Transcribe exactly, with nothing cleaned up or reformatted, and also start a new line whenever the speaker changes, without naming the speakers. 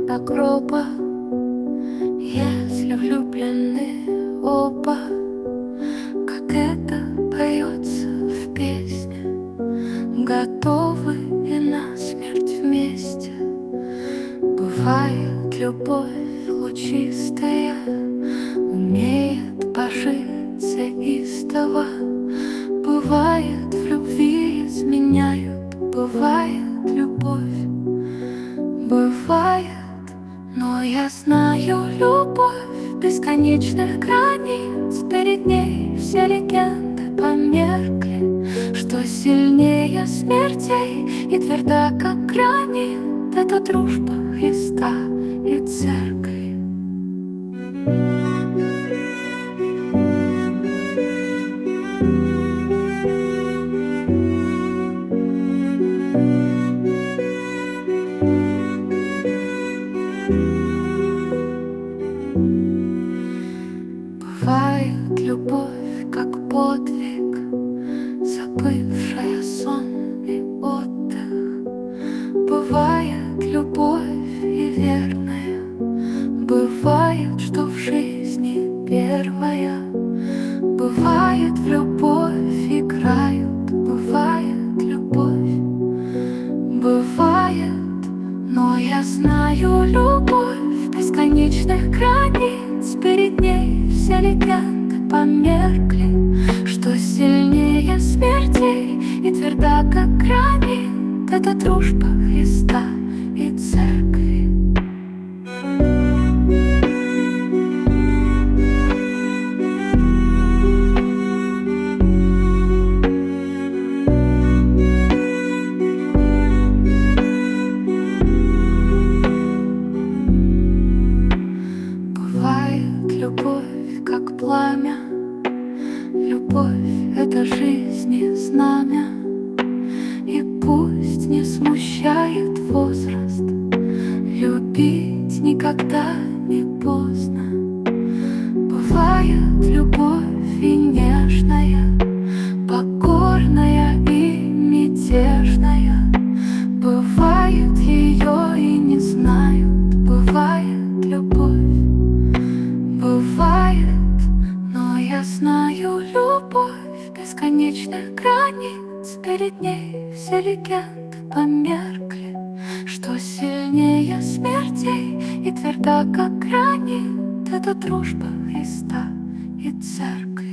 до гроба, если влюблены оба, как это поется в песне, готовы и на смерть вместе. Бывает любовь лучистая, умеет пожиться истово. Бывает в любви изменяют, бывает любовь, бывает. Но я знаю любовь бесконечных границ, перед ней все легенды померкли. Что сильнее смертей и тверда, как гранит, это дружба Христа и Церкви. Бывает любовь, как подвиг, забывшая сон и отдых. Бывает любовь и верная, бывает, что в жизни первая. Бывает в любовь играют, бывает любовь, бывает. Но я знаю любовь бесконечных границ, перед ней все легенды померкли. Что сильнее смертей и тверда, как гранит, это дружба Христа и Церкви. Любовь, как пламя, любовь — это жизни знамя. И пусть не смущает возраст, любить никогда не поздно. Бывает любовь и нежная, покорная и мятежная. Бывает ее и не знают, бывает любовь, бывает. Но я знаю любовь бесконечных границ, перед ней все легенды померкли. Что сильнее смертей и тверда, как гранит, это дружба Христа и Церкви.